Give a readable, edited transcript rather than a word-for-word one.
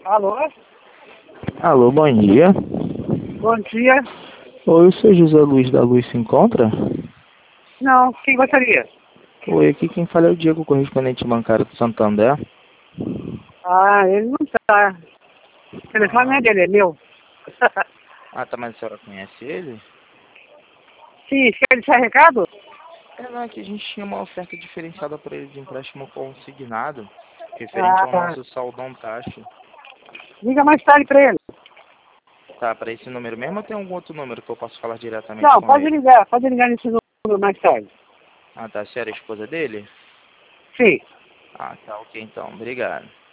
Alô? Alô, bom dia. Bom dia. Oi, o seu José Luiz da Luz se encontra? Não, quem gostaria? Oi, aqui quem fala é o Diego, correspondente bancário do Santander. Ah, ele não tá. O telefone não é dele, é meu. Tá, mas a senhora conhece ele? Sim, quer deixar recado? Não, é que a gente tinha uma oferta diferenciada para ele de empréstimo consignado, referente Ah, ao tá. nosso saldão taxa. Liga mais tarde pra ele. Tá, para esse número mesmo ou tem algum outro número que eu posso falar diretamente Não, com ele? pode ligar nesse número mais tarde. Tá, a senhora é a esposa dele? Sim. Tá, ok então, obrigado.